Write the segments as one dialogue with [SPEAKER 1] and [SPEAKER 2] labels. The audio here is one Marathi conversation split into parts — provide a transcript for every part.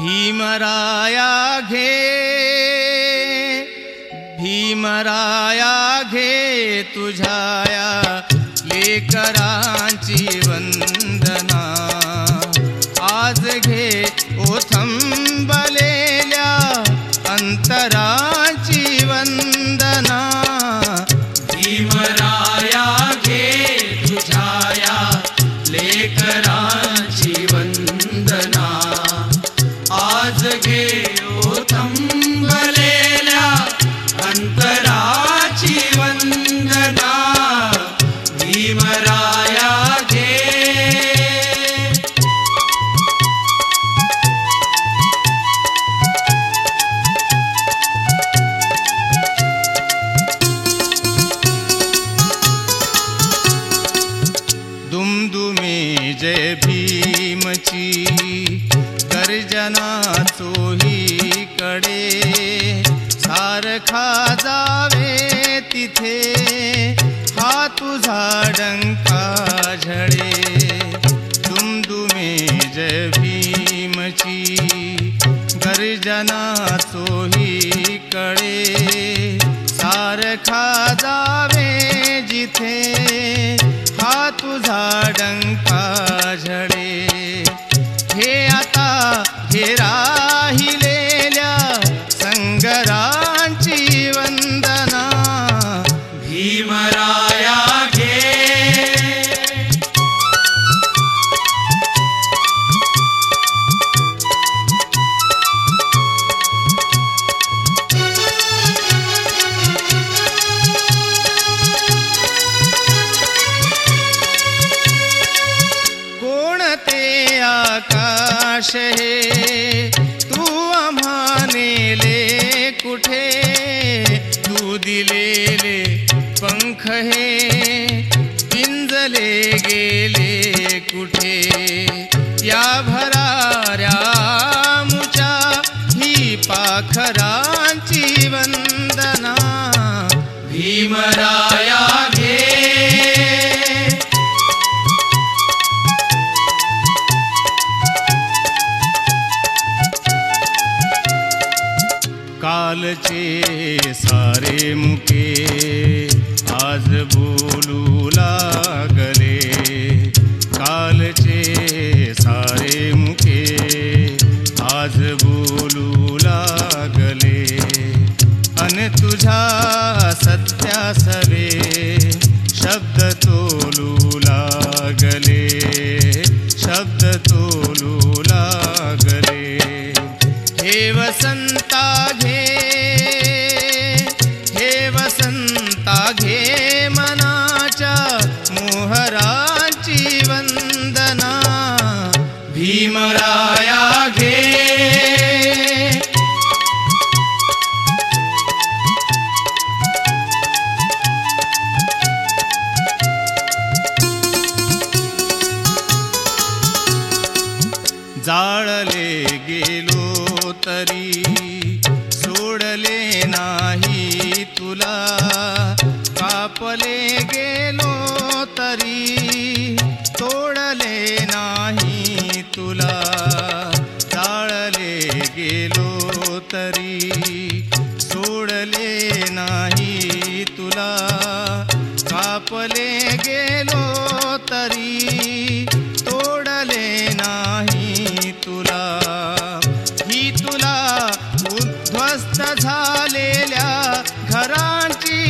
[SPEAKER 1] भीमराया घे तुझ्या लेकरांची वंदना, आज घे ओथंबलेल्या अंतरांची वंदना।
[SPEAKER 2] भीमराया घे तुझ्या लेकरांची वंदना, आज घे ओथंबलेल्या अंतराची वंदना। भीमराया घे।
[SPEAKER 1] दुमदुमे जय भीमची गर्जना चोहीकडे, सारखा जावे तिथे हा तुझा डंका झळे। दुमदुमे जय भीमची गर्जना चोहीकडे, सारखा जावे जिथे हा तुझा डंका झळे। हे आता हे राहिलेल्या संगरांची वंदना।
[SPEAKER 2] भीमराया घे।
[SPEAKER 1] कोणते आकाश हे तू आम्हा नेले कुठे, तू दिलेले पंख हे पिंजले गेले कुठे। या भराऱ्या मुच्या ही पाखरांची वंदना।
[SPEAKER 2] भीमराया घे।
[SPEAKER 1] कालचे सारे मुके आज बोलू लागले, कालचे सारे मुके आज बोलू लागले। अन तुझ्या सत्यासवे शब्द तोलू लागले, शब्द तोलू लागले। हे वसंता घे, हे वसंता घे मनाच्या मोहरांची वंदना।
[SPEAKER 2] भीमराया घे।
[SPEAKER 1] जाळले गेलो तरी सोडले नाही तुला, कापले गेलो तरी तोडले नाही तुला। जाळले गेलो तरी सोडले नाही तुला, कापले गेलो तरी तोडले नाही तुला। ही तुला उद्ध्वस्त झालेल्या घरांची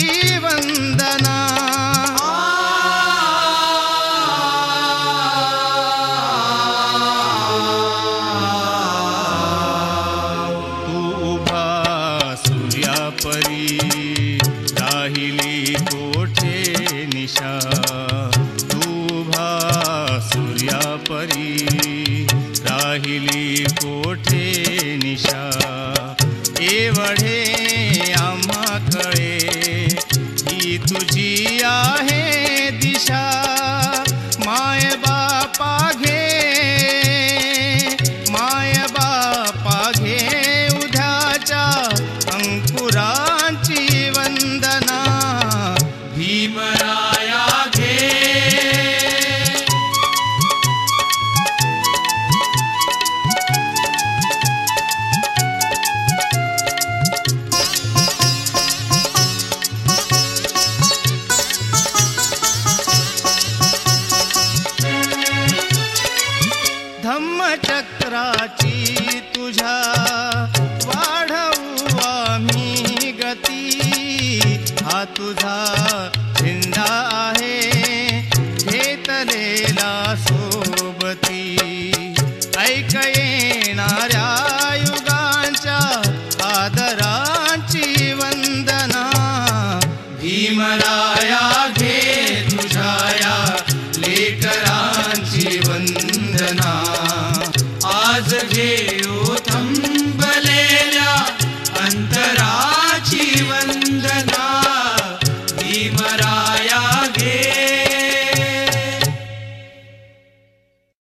[SPEAKER 1] चक्राची तुझ्या वाढवू आम्ही गती हा तुझा झेंडा आहे घेतलेला सोबती ऐक येणाऱ्या युगांच्या आदरांची वंदना
[SPEAKER 2] भीमराया घे तुझ्या या लेकरांची वंदना आज घे